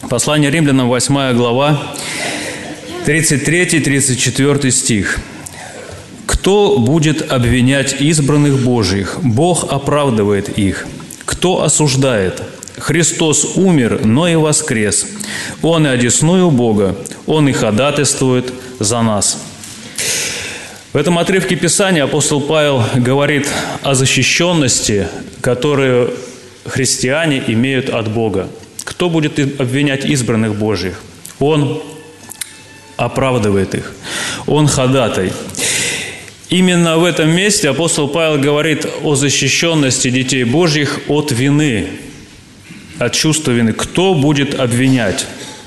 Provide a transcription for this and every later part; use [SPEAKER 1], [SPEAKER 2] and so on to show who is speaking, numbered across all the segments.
[SPEAKER 1] Послание Римлянам, 8 глава, 33-34 стих. «Кто будет обвинять избранных Божьих? Бог оправдывает их. Кто осуждает? Христос умер, но и воскрес. Он и одесную Бога, Он и ходатайствует за нас». В этом отрывке Писания апостол Павел говорит о защищенности, которую христиане имеют от Бога. Кто будет обвинять избранных Божьих? Он оправдывает их. Он ходатай. Именно в этом месте апостол Павел говорит о защищенности детей Божьих от вины, от чувства вины. Кто будет обвинять?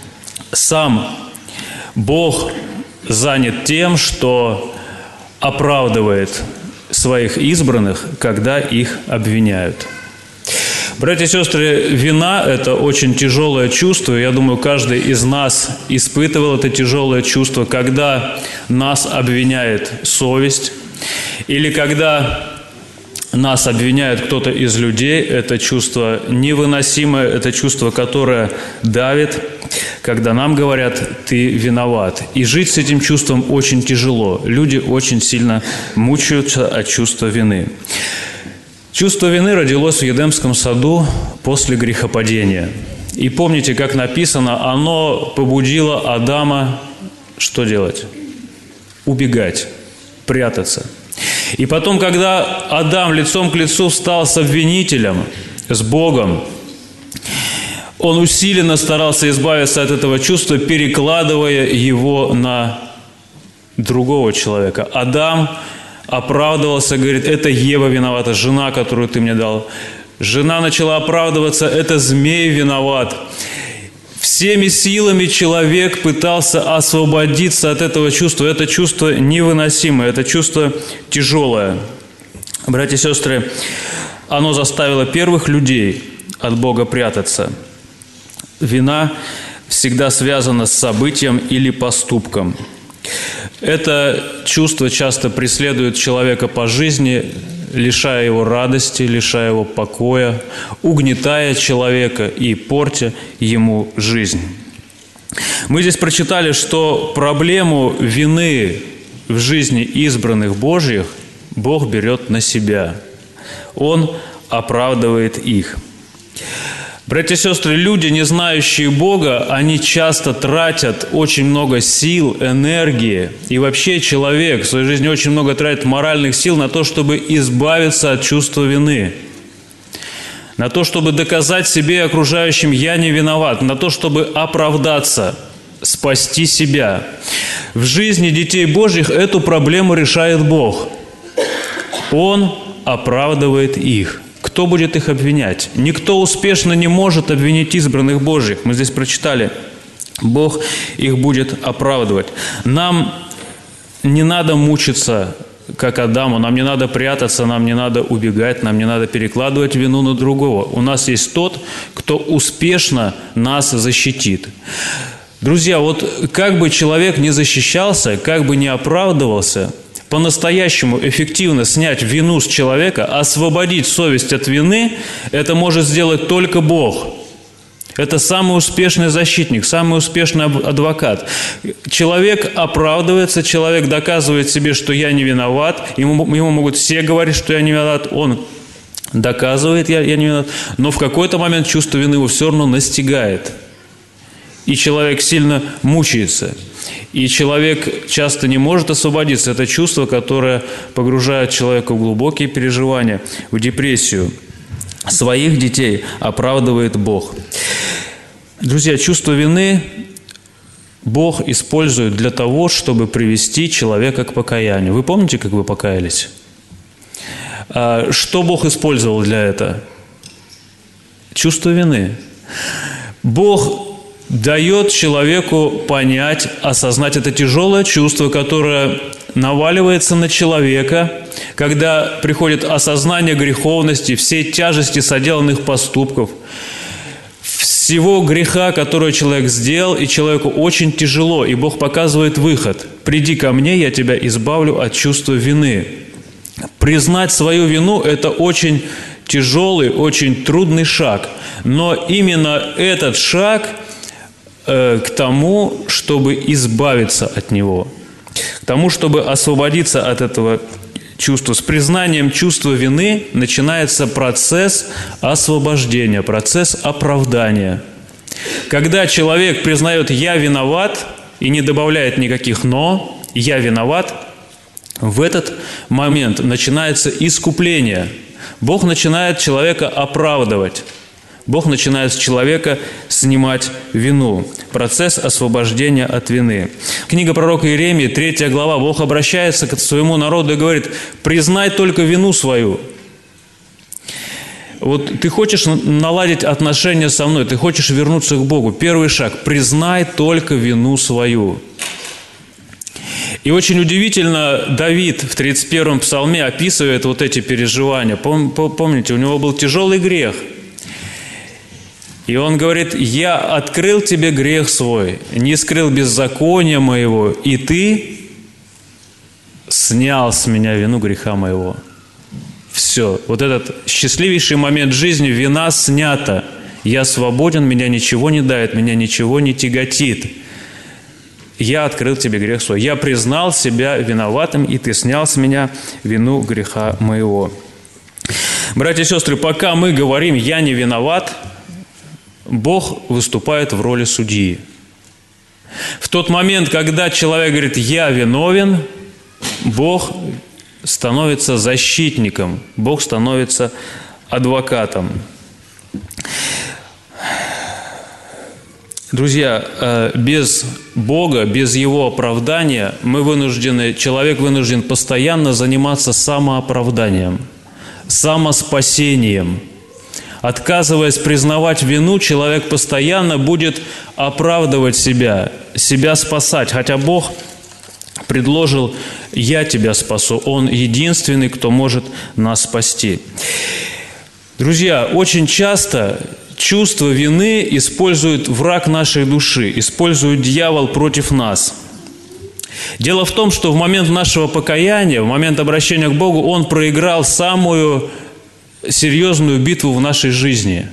[SPEAKER 1] Сам Бог занят тем, что оправдывает своих избранных, когда их обвиняют. Братья и сестры, вина – это очень тяжелое чувство. Я думаю, каждый из нас испытывал это тяжелое чувство, когда нас обвиняет совесть, или когда нас обвиняет кто-то из людей. Это чувство невыносимое, это чувство, которое давит, когда нам говорят: «ты виноват». И жить с этим чувством очень тяжело. Люди очень сильно мучаются от чувства вины. Чувство вины родилось в Едемском саду после грехопадения. И помните, как написано, оно побудило Адама что делать? Убегать, прятаться. И потом, когда Адам лицом к лицу встал с обвинителем, с Богом, он усиленно старался избавиться от этого чувства, перекладывая его на другого человека. Адам оправдывался, говорит: это Ева виновата, жена, которую ты мне дал. Жена начала оправдываться: это змей виноват. Всеми силами человек пытался освободиться от этого чувства. Это чувство невыносимое, это чувство тяжелое. Братья и сестры, оно заставило первых людей от Бога прятаться. Вина всегда связана с событием или поступком. Это чувство часто преследует человека по жизни, лишая его радости, лишая его покоя, угнетая человека и портя ему жизнь. Мы здесь прочитали, что проблему вины в жизни избранных Божьих Бог берет на себя. Он оправдывает их. Братья и сестры, люди, не знающие Бога, они часто тратят очень много сил, энергии. И вообще человек в своей жизни очень много тратит моральных сил на то, чтобы избавиться от чувства вины. На то, чтобы доказать себе и окружающим: я не виноват. На то, чтобы оправдаться, спасти себя. В жизни детей Божьих эту проблему решает Бог. Он оправдывает их. Кто будет их обвинять? Никто успешно не может обвинить избранных Божьих. Мы здесь прочитали: Бог их будет оправдывать. Нам не надо мучиться, как Адаму, нам не надо прятаться, нам не надо убегать, нам не надо перекладывать вину на другого. У нас есть тот, кто успешно нас защитит. Друзья, вот как бы человек не защищался, как бы не оправдывался, по-настоящему эффективно снять вину с человека, освободить совесть от вины, это может сделать только Бог. Это самый успешный защитник, самый успешный адвокат. Человек оправдывается, человек доказывает себе, что я не виноват. Ему могут все говорить, что я не виноват. Он доказывает, я не виноват. Но в какой-то момент чувство вины его все равно настигает. И человек сильно мучается. И человек часто не может освободиться. Это чувство, которое погружает человека в глубокие переживания, в депрессию. Своих детей оправдывает Бог. Друзья, чувство вины Бог использует для того, чтобы привести человека к покаянию. Вы помните, как вы покаялись? Что Бог использовал для этого? Чувство вины. Бог дает человеку понять, осознать это тяжелое чувство, которое наваливается на человека, когда приходит осознание греховности, всей тяжести соделанных поступков, всего греха, который человек сделал, и человеку очень тяжело, и Бог показывает выход. «Приди ко мне, я тебя избавлю от чувства вины». Признать свою вину – это очень тяжелый, очень трудный шаг, но именно этот шаг к тому, чтобы избавиться от него, к тому, чтобы освободиться от этого чувства. С признанием чувства вины начинается процесс освобождения, процесс оправдания. Когда человек признает «я виноват» и не добавляет никаких «но», «я виноват», в этот момент начинается искупление. Бог начинает человека оправдывать. Бог начинает с человека снимать вину. Процесс освобождения от вины. Книга пророка Иеремии, 3 глава. Бог обращается к своему народу и говорит: «Признай только вину свою». Вот ты хочешь наладить отношения со мной, ты хочешь вернуться к Богу. Первый шаг – признай только вину свою. И очень удивительно, Давид в 31-м псалме описывает вот эти переживания. Помните, у него был тяжелый грех. И он говорит: «Я открыл тебе грех свой, не скрыл беззакония моего, и ты снял с меня вину греха моего». Все, вот этот счастливейший момент жизни, вина снята. Я свободен, меня ничего не давит, меня ничего не тяготит. Я открыл тебе грех свой. Я признал себя виноватым, и ты снял с меня вину греха моего. Братья и сестры, пока мы говорим «я не виноват», Бог выступает в роли судьи. В тот момент, когда человек говорит «я виновен», Бог становится защитником, Бог становится адвокатом. Друзья, без Бога, без Его оправдания человек вынужден постоянно заниматься самооправданием, самоспасением. Отказываясь признавать вину, человек постоянно будет оправдывать себя спасать, хотя Бог предложил: «Я тебя спасу». Он единственный, кто может нас спасти. Друзья, очень часто чувство вины использует враг нашей души, использует дьявол против нас. Дело в том, что в момент нашего покаяния, в момент обращения к Богу, он проиграл самую серьезную битву в нашей жизни.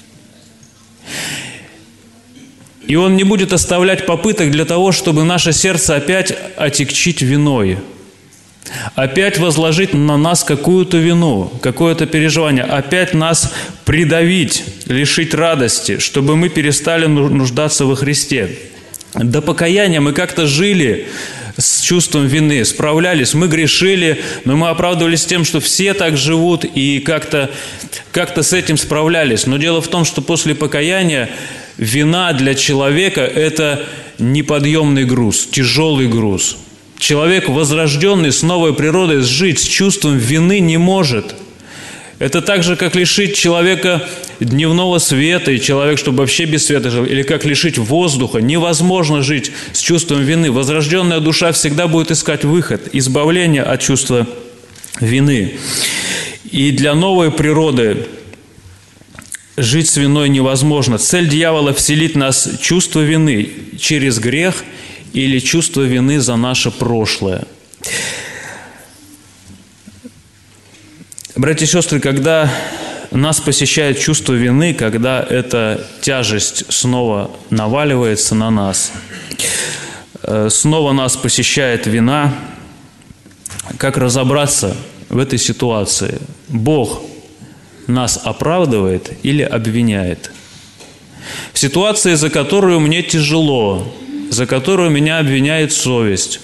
[SPEAKER 1] И он не будет оставлять попыток для того, чтобы наше сердце опять отягчить виной, опять возложить на нас какую-то вину, какое-то переживание, опять нас придавить, лишить радости, чтобы мы перестали нуждаться во Христе. До покаяния мы как-то жили с чувством вины, справлялись, мы грешили, но мы оправдывались тем, что все так живут, и как-то с этим справлялись. Но дело в том, что после покаяния вина для человека – это неподъемный груз, тяжелый груз. Человек, возрожденный с новой природой, жить с чувством вины не может. Это так же, как лишить человека дневного света, и человек, чтобы вообще без света жил, или как лишить воздуха. Невозможно жить с чувством вины. Возрожденная душа всегда будет искать выход, избавление от чувства вины. И для новой природы жить с виной невозможно. Цель дьявола – вселить в нас чувство вины через грех или чувство вины за наше прошлое. Братья и сестры, когда нас посещает чувство вины, когда эта тяжесть снова наваливается на нас, снова нас посещает вина, как разобраться в этой ситуации? Бог нас оправдывает или обвиняет? В ситуации, за которую мне тяжело, за которую меня обвиняет совесть,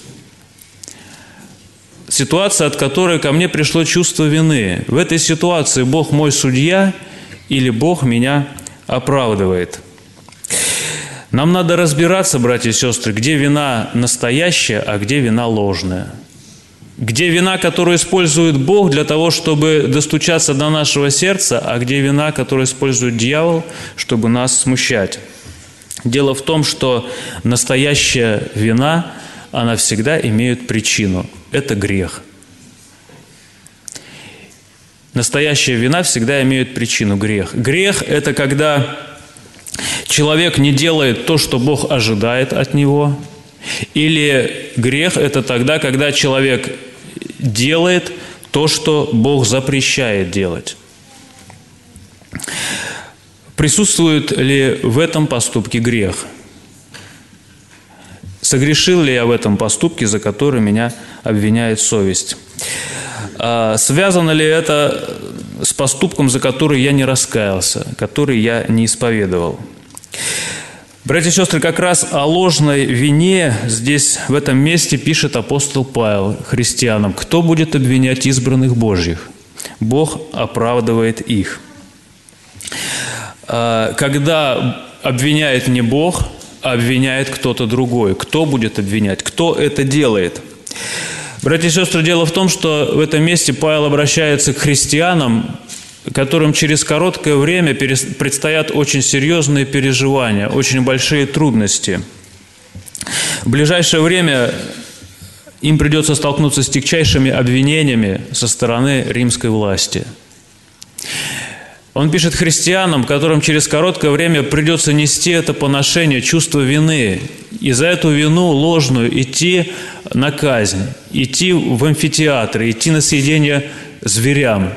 [SPEAKER 1] ситуация, от которой ко мне пришло чувство вины. В этой ситуации Бог мой судья или Бог меня оправдывает? Нам надо разбираться, братья и сестры, где вина настоящая, а где вина ложная. Где вина, которую использует Бог для того, чтобы достучаться до нашего сердца, а где вина, которую использует дьявол, чтобы нас смущать. Дело в том, что настоящая вина, она всегда имеет причину. Это грех. Настоящая вина всегда имеет причину – грех. Грех – это когда человек не делает то, что Бог ожидает от него. Или грех – это тогда, когда человек делает то, что Бог запрещает делать. Присутствует ли в этом поступке грех? Согрешил ли я в этом поступке, за который меня обвиняет совесть? Связано ли это с поступком, за который я не раскаялся, который я не исповедовал? Братья и сестры, как раз о ложной вине здесь, в этом месте, пишет апостол Павел христианам. Кто будет обвинять избранных Божьих? Бог оправдывает их. Когда обвиняет не Бог, а обвиняет кто-то другой. Кто будет обвинять? Кто это делает? Братья и сестры, дело в том, что в этом месте Павел обращается к христианам, которым через короткое время предстоят очень серьезные переживания, очень большие трудности. В ближайшее время им придется столкнуться с тягчайшими обвинениями со стороны римской власти. Он пишет христианам, которым через короткое время придется нести это поношение, чувство вины, и за эту вину ложную идти на казнь, идти в амфитеатры, идти на съедение зверям.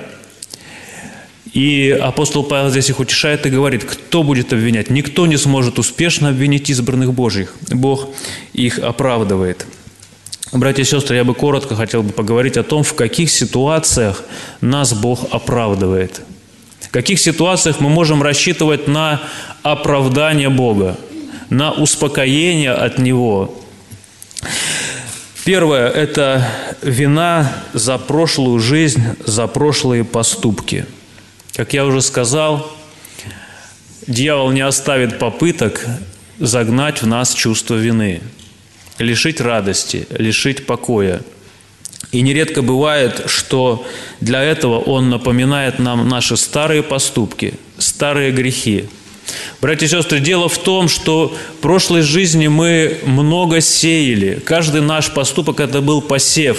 [SPEAKER 1] И апостол Павел здесь их утешает и говорит, кто будет обвинять? Никто не сможет успешно обвинить избранных Божьих. Бог их оправдывает. Братья и сестры, я бы коротко хотел поговорить о том, в каких ситуациях нас Бог оправдывает. В каких ситуациях мы можем рассчитывать на оправдание Бога, на успокоение от Него. Первое – это вина за прошлую жизнь, за прошлые поступки. Как я уже сказал, дьявол не оставит попыток загнать в нас чувство вины, лишить радости, лишить покоя. И нередко бывает, что для этого он напоминает нам наши старые поступки, старые грехи. Братья и сестры, дело в том, что в прошлой жизни мы много сеяли. Каждый наш поступок – это был посев.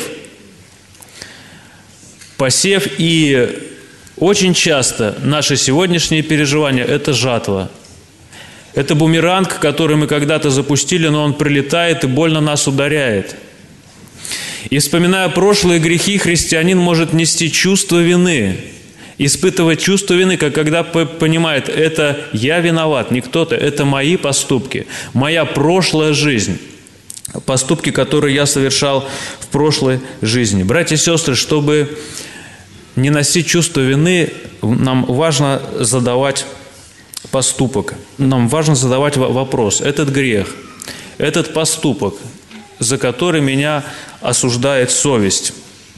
[SPEAKER 1] Посев, и очень часто наши сегодняшние переживания – это жатва. Это бумеранг, который мы когда-то запустили, но он прилетает и больно нас ударяет. И вспоминая прошлые грехи, христианин может нести чувство вины, испытывать чувство вины, как когда понимает, это я виноват, не кто-то, это мои поступки, моя прошлая жизнь, поступки, которые я совершал в прошлой жизни. Братья и сестры, чтобы не носить чувство вины, нам важно задавать поступок, нам важно задавать вопрос, этот грех, этот поступок, за который меня осуждает совесть.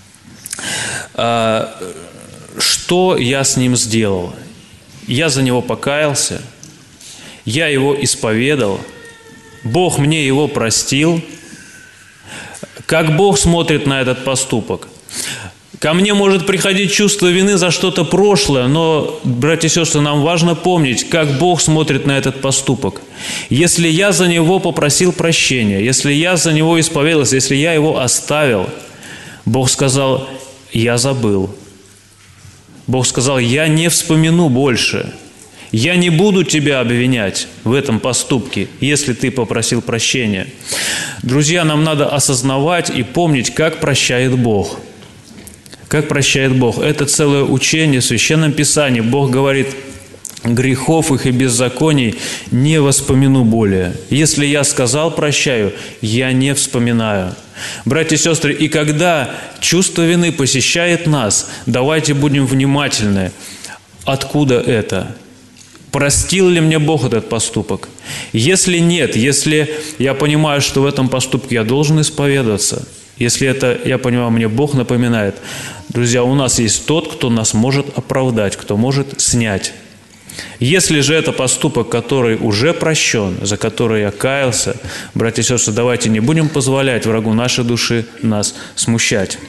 [SPEAKER 1] Что я с ним сделал? Я за него покаялся, я его исповедал, Бог мне его простил. Как Бог смотрит на этот поступок? Ко мне может приходить чувство вины за что-то прошлое, но, братья и сестры, нам важно помнить, как Бог смотрит на этот поступок. Если я за него попросил прощения, если я за него исповедался, если я его оставил, Бог сказал, я забыл. Бог сказал, я не вспомину больше. Я не буду тебя обвинять в этом поступке, если ты попросил прощения. Друзья, нам надо осознавать и помнить, как прощает Бог. Как прощает Бог? Это целое учение в Священном Писании. Бог говорит, грехов их и беззаконий не воспомяну более. Если я сказал прощаю, я не вспоминаю. Братья и сестры, и когда чувство вины посещает нас, давайте будем внимательны. Откуда это? Простил ли мне Бог этот поступок? Если нет, если я понимаю, что в этом поступке я должен исповедоваться, если это, я понимаю, мне Бог напоминает, друзья, у нас есть тот, кто нас может оправдать, кто может снять. Если же это поступок, который уже прощен, за который я каялся, братья и сестры, давайте не будем позволять врагу нашей души нас смущать.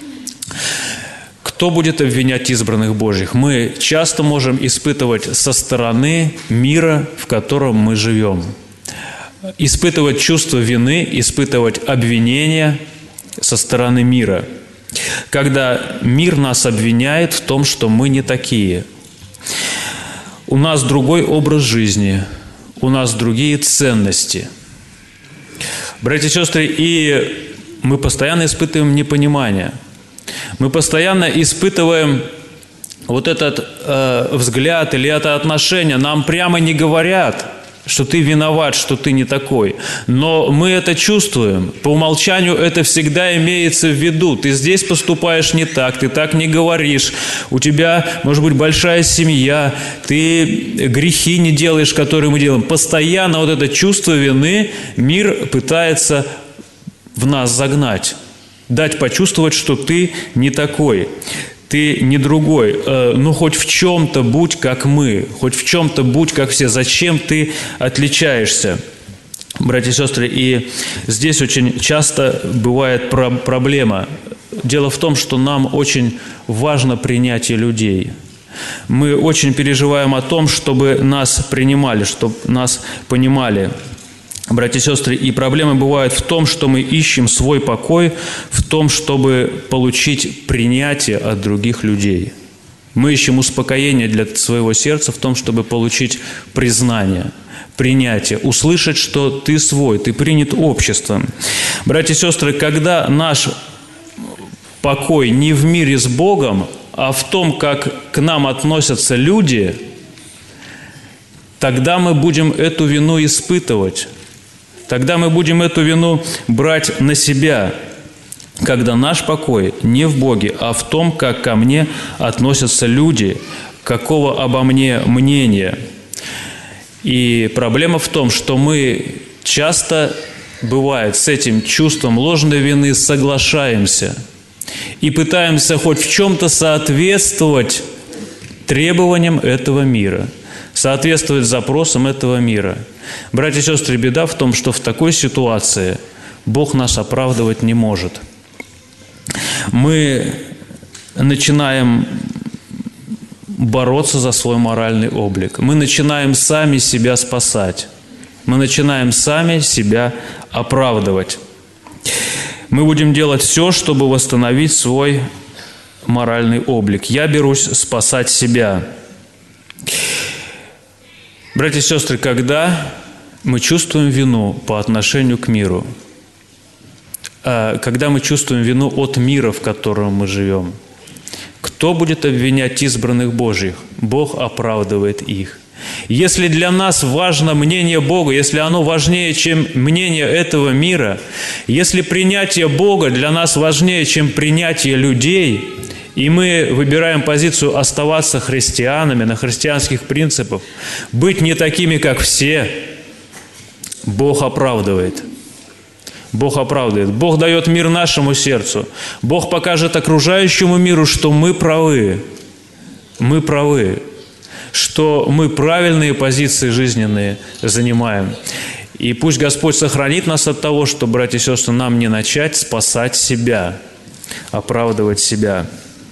[SPEAKER 1] Кто будет обвинять избранных Божьих? Мы часто можем испытывать со стороны мира, в котором мы живем. Испытывать чувство вины, испытывать обвинения со стороны мира. Когда мир нас обвиняет в том, что мы не такие. У нас другой образ жизни, у нас другие ценности. Братья и сестры, и мы постоянно испытываем непонимание. Мы постоянно испытываем вот этот взгляд или это отношение. Нам прямо не говорят, что ты виноват, что ты не такой. Но мы это чувствуем. По умолчанию это всегда имеется в виду. Ты здесь поступаешь не так, ты так не говоришь. У тебя, может быть, большая семья, ты грехи не делаешь, которые мы делаем. Постоянно вот это чувство вины мир пытается в нас загнать. Дать почувствовать, что ты не такой. Ты не другой, ну хоть в чем-то будь как мы, хоть в чем-то будь как все. Зачем ты отличаешься, братья и сестры? И здесь очень часто бывает проблема. Дело в том, что нам очень важно принятие людей. Мы очень переживаем о том, чтобы нас принимали, чтобы нас понимали. Братья и сестры, и проблемы бывают в том, что мы ищем свой покой в том, чтобы получить принятие от других людей. Мы ищем успокоение для своего сердца в том, чтобы получить признание, принятие, услышать, что ты свой, ты принят обществом. Братья и сестры, когда наш покой не в мире с Богом, а в том, как к нам относятся люди, тогда мы будем эту вину испытывать. Тогда мы будем эту вину брать на себя, когда наш покой не в Боге, а в том, как ко мне относятся люди, какого обо мне мнения. И проблема в том, что мы часто, бывает, с этим чувством ложной вины соглашаемся и пытаемся хоть в чем-то соответствовать требованиям этого мира, соответствовать запросам этого мира. Братья и сестры, беда в том, что в такой ситуации Бог нас оправдывать не может. Мы начинаем бороться за свой моральный облик. Мы начинаем сами себя спасать. Мы начинаем сами себя оправдывать. Мы будем делать все, чтобы восстановить свой моральный облик. Я берусь спасать себя. Братья и сестры, когда мы чувствуем вину по отношению к миру, когда мы чувствуем вину от мира, в котором мы живем, кто будет обвинять избранных Божьих? Бог оправдывает их. Если для нас важно мнение Бога, если оно важнее, чем мнение этого мира, если принятие Бога для нас важнее, чем принятие людей, и мы выбираем позицию оставаться христианами на христианских принципах, быть не такими, как все, Бог оправдывает. Бог оправдывает. Бог дает мир нашему сердцу. Бог покажет окружающему миру, что мы правы. Мы правы. Что мы правильные позиции жизненные занимаем. И пусть Господь сохранит нас от того, что, братья и сестры, нам не начать спасать себя, оправдывать себя.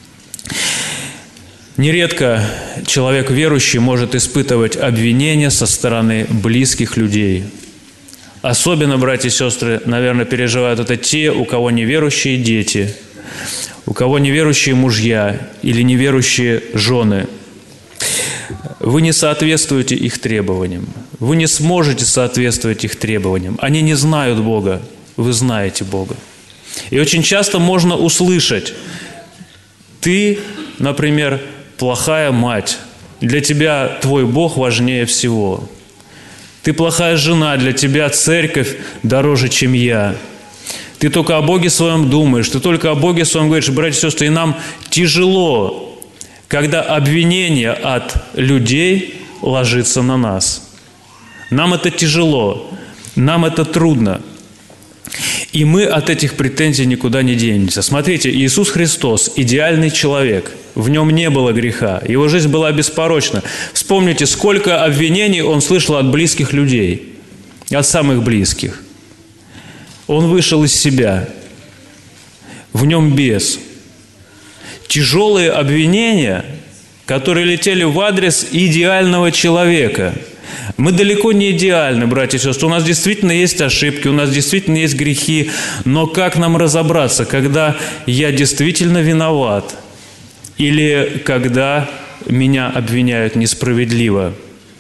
[SPEAKER 1] Нередко человек верующий может испытывать обвинения со стороны близких людей. Особенно, братья и сестры, наверное, переживают это те, у кого неверующие дети, у кого неверующие мужья или неверующие жены. Вы не соответствуете их требованиям. Вы не сможете соответствовать их требованиям. Они не знают Бога, вы знаете Бога. И очень часто можно услышать: ты, например, плохая мать, для тебя твой Бог важнее всего. Ты плохая жена, для тебя церковь дороже, чем я. Ты только о Боге своем думаешь, ты только о Боге своем говоришь. Братья и сестры, и нам тяжело, когда обвинение от людей ложится на нас. Нам это тяжело, нам это трудно. И мы от этих претензий никуда не денемся. Смотрите, Иисус Христос – идеальный человек. В нем не было греха. Его жизнь была беспорочна. Вспомните, сколько обвинений он слышал от близких людей, от самых близких. Он вышел из себя. В нем бес. Тяжелые обвинения, которые летели в адрес идеального человека. Мы далеко не идеальны, братья и сестры. У нас действительно есть ошибки, у нас действительно есть грехи. Но как нам разобраться, когда я действительно виноват? Или когда меня обвиняют несправедливо?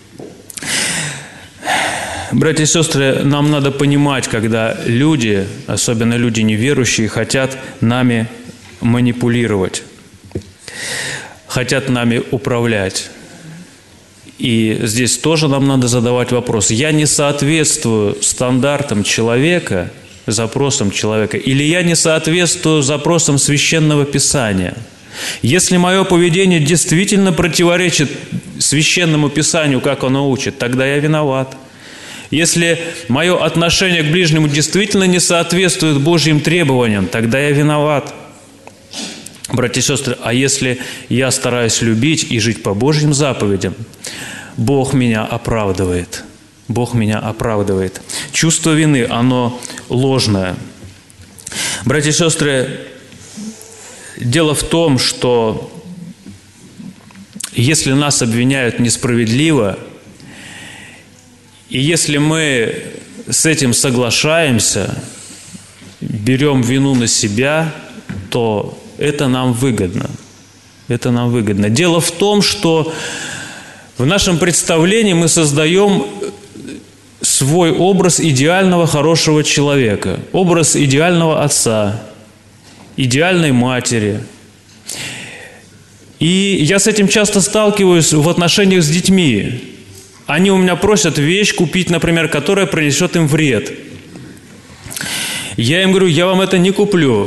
[SPEAKER 1] Братья и сестры, нам надо понимать, когда люди, особенно люди неверующие, хотят нами манипулировать, хотят нами управлять. И здесь тоже нам надо задавать вопрос. Я не соответствую стандартам человека, запросам человека, или я не соответствую запросам Священного Писания? Если мое поведение действительно противоречит Священному Писанию, как оно учит, тогда я виноват. Если мое отношение к ближнему действительно не соответствует Божьим требованиям, тогда я виноват. Братья и сестры, а если я стараюсь любить и жить по Божьим заповедям, Бог меня оправдывает. Бог меня оправдывает. Чувство вины, оно ложное. Братья и сестры, дело в том, что если нас обвиняют несправедливо, и если мы с этим соглашаемся, берем вину на себя, то это нам выгодно. Это нам выгодно. Дело в том, что в нашем представлении мы создаем свой образ идеального хорошего человека, образ идеального отца, идеальной матери. И я с этим часто сталкиваюсь в отношениях с детьми. Они у меня просят вещь купить, например, которая принесет им вред. Я им говорю, я вам это не куплю.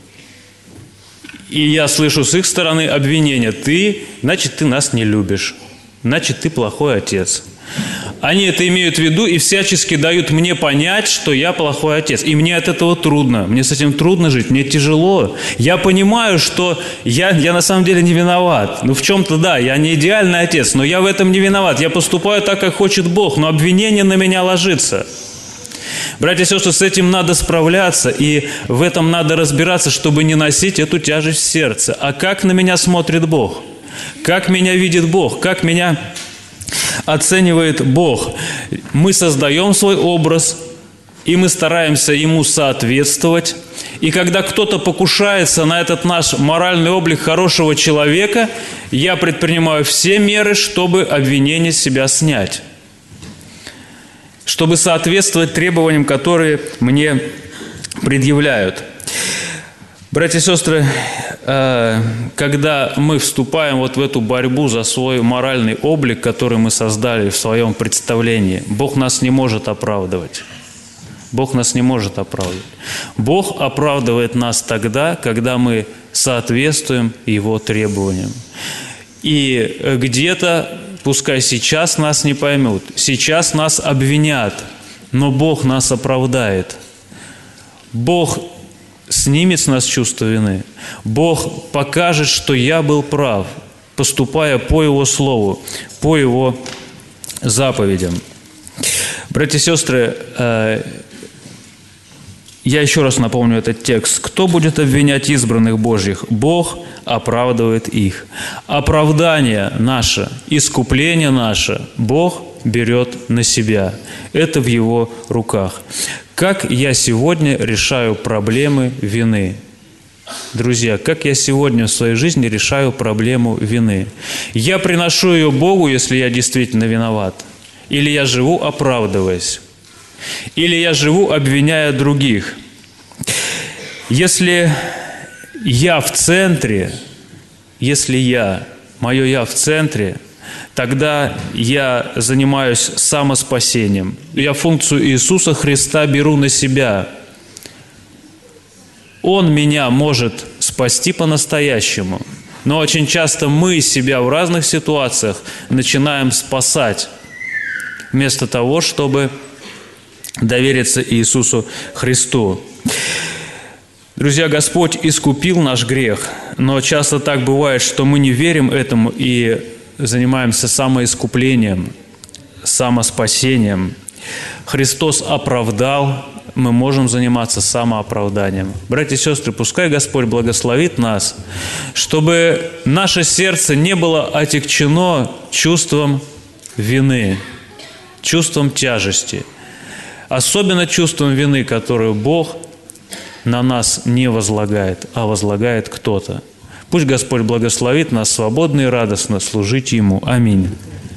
[SPEAKER 1] И я слышу с их стороны обвинения. Значит, ты нас не любишь. Значит, ты плохой отец. Они это имеют в виду и всячески дают мне понять, что я плохой отец. И мне от этого трудно. Мне с этим трудно жить, мне тяжело. Я понимаю, что я на самом деле не виноват. Ну, в чем-то да, я не идеальный отец, но я в этом не виноват. Я поступаю так, как хочет Бог, но обвинение на меня ложится. Братья и сестры, с этим надо справляться, и в этом надо разбираться, чтобы не носить эту тяжесть в сердце. А как на меня смотрит Бог? Как меня видит Бог? Как меня оценивает Бог? Мы создаем свой образ, и мы стараемся ему соответствовать. И когда кто-то покушается на этот наш моральный облик хорошего человека, я предпринимаю все меры, чтобы обвинение с себя снять, чтобы соответствовать требованиям, которые мне предъявляют. Братья и сестры, когда мы вступаем вот в эту борьбу за свой моральный облик, который мы создали в своем представлении, Бог нас не может оправдывать. Бог нас не может оправдывать. Бог оправдывает нас тогда, когда мы соответствуем Его требованиям. И где-то, пускай сейчас нас не поймут, сейчас нас обвинят, но Бог нас оправдает. Бог снимет с нас чувство вины. Бог покажет, что я был прав, поступая по Его Слову, по Его заповедям. Братья и сестры, я еще раз напомню этот текст. Кто будет обвинять избранных Божьих? Бог оправдывает их. Оправдание наше, искупление наше Бог берет на себя. Это в Его руках. Как я сегодня решаю проблемы вины? Друзья, как я сегодня в своей жизни решаю проблему вины? Я приношу ее Богу, если я действительно виноват? Или я живу, оправдываясь? Или я живу, обвиняя других? Если я в центре, мое «я» в центре, тогда я занимаюсь самоспасением. Я функцию Иисуса Христа беру на себя. Он меня может спасти по-настоящему. Но очень часто мы себя в разных ситуациях начинаем спасать, вместо того, чтобы довериться Иисусу Христу. Друзья, Господь искупил наш грех, но часто так бывает, что мы не верим этому и занимаемся самоискуплением, самоспасением. Христос оправдал, мы можем заниматься самооправданием. Братья и сестры, пускай Господь благословит нас, чтобы наше сердце не было отягчено чувством вины, чувством тяжести, особенно чувством вины, которую Бог на нас не возлагает, а возлагает кто-то. Пусть Господь благословит нас свободно и радостно служить Ему. Аминь.